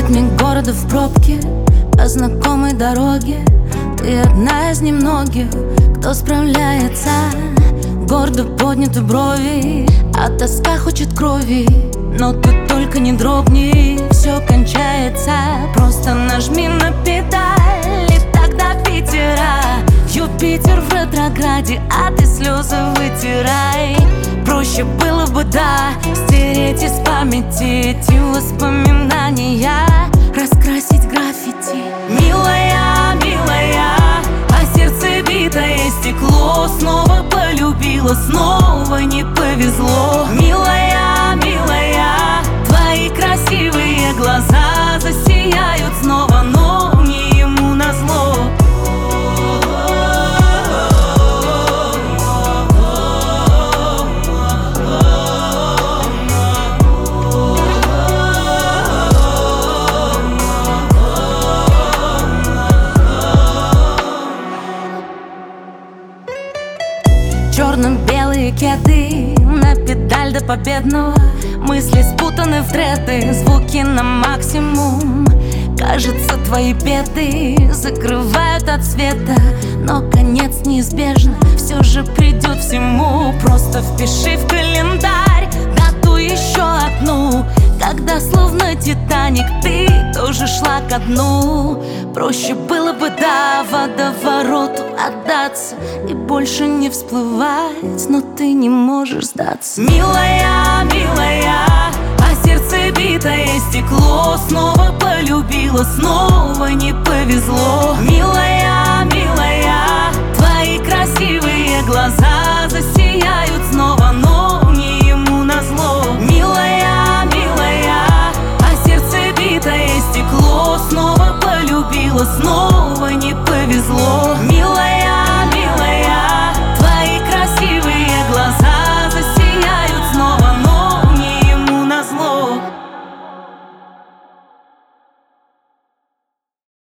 ритме города в пробке, по знакомой дороге. Ты одна из немногих, кто справляется. Гордо подняты брови, а тоска хочет крови. Но ты только не дрогни, все кончается. Просто нажми на педаль, и тогда Питера. Юпитер в ретрограде, а ты слезы вытирай. Проще было бы, да, стереть из памяти эти воспоминания, раскрасить граффити. Милая, милая, а сердце битое стекло. Снова полюбила, снова не повезло. Милая, милая, твои красивые глаза засияют снова, но не ему назло. Черно-белые кеды, на педаль до победного. Мысли спутаны в дреды, звуки на максимум. Кажется, твои беды закрывают от света, но конец неизбежно, все же придет всему. Просто впиши в календарь дату еще одну, когда словно Титаник ты тоже шла ко дну. Проще было бы, да, водовороту отдаться и больше не всплывать, но ты не можешь сдаться. Милая, милая, а сердце битое стекло. Снова полюбила, снова не повезло. Милая, милая, твои красивые глаза засияют снова, но не ему назло. Милая, милая, а сердце битое стекло. Снова полюбила, снова не повезло. Милая,